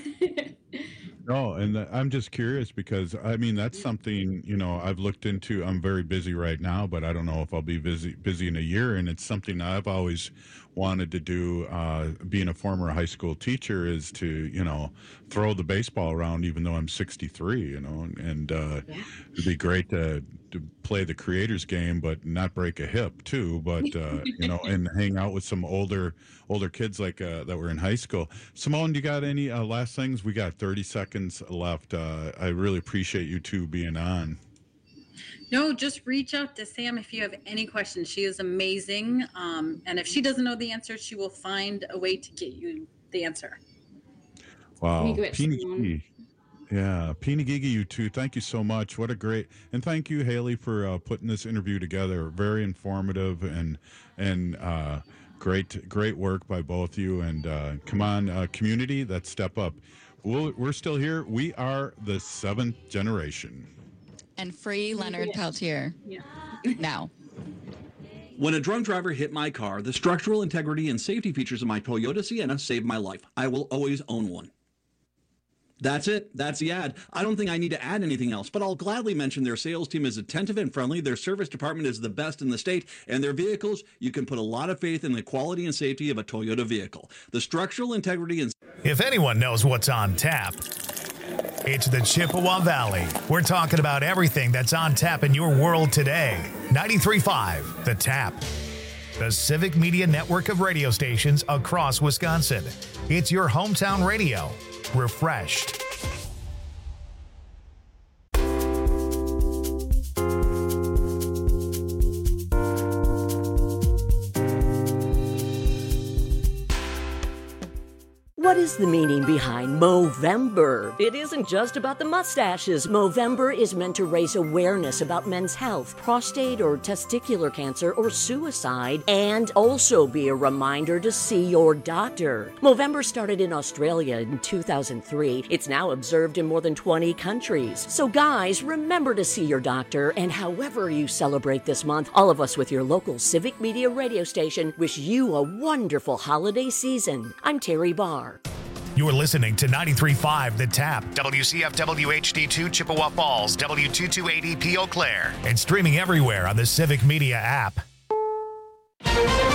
No, and I'm just curious because, I mean, that's something, you know, I've looked into. I'm very busy right now, but I don't know if I'll be busy busy in a year. And it's something I've always wanted to do, uh, being a former high school teacher, is to, you know, throw the baseball around, even though I'm sixty-three, you know, and, and uh, yeah. it'd be great to, to play the creator's game, but not break a hip too, but, uh, you know, and hang out with some older older kids like uh, that were in high school. Simone, do you got any uh, last things? We got thirty seconds left. Uh, I really appreciate you two being on. No, just reach out to Sam if you have any questions. She is amazing. Um, and if she doesn't know the answer, she will find a way to get you the answer. Wow. Pinigigi. Yeah. Pinigigi, you two. Thank you so much. What a great, and thank you, Haley, for uh, putting this interview together. Very informative and, and, uh, great, great work by both of you. And uh, come on, uh, community, let's step up. We'll, we're still here. We are the seventh generation. And free Leonard Peltier. Yeah. Now. When a drunk driver hit my car, the structural integrity and safety features of my Toyota Sienna saved my life. I will always own one. That's it. That's the ad. I don't think I need to add anything else, but I'll gladly mention their sales team is attentive and friendly. Their service department is the best in the state, and their vehicles, you can put a lot of faith in the quality and safety of a Toyota vehicle. The structural integrity and... If anyone knows what's on tap, it's the Chippewa Valley. We're talking about everything that's on tap in your world today. ninety-three point five, The Tap. The Civic Media network of radio stations across Wisconsin. It's your hometown radio. Refreshed. What is the meaning behind Movember? It isn't just about the mustaches. Movember is meant to raise awareness about men's health, prostate or testicular cancer, or suicide, and also be a reminder to see your doctor. Movember started in Australia in two thousand three. It's now observed in more than twenty countries. So guys, remember to see your doctor, and however you celebrate this month, all of us with your local Civic Media radio station wish you a wonderful holiday season. I'm Terry Barr. You're listening to ninety-three point five The Tap, W C F W H D two Chippewa Falls, W two twenty-eight E P Eau Claire, and streaming everywhere on the Civic Media app.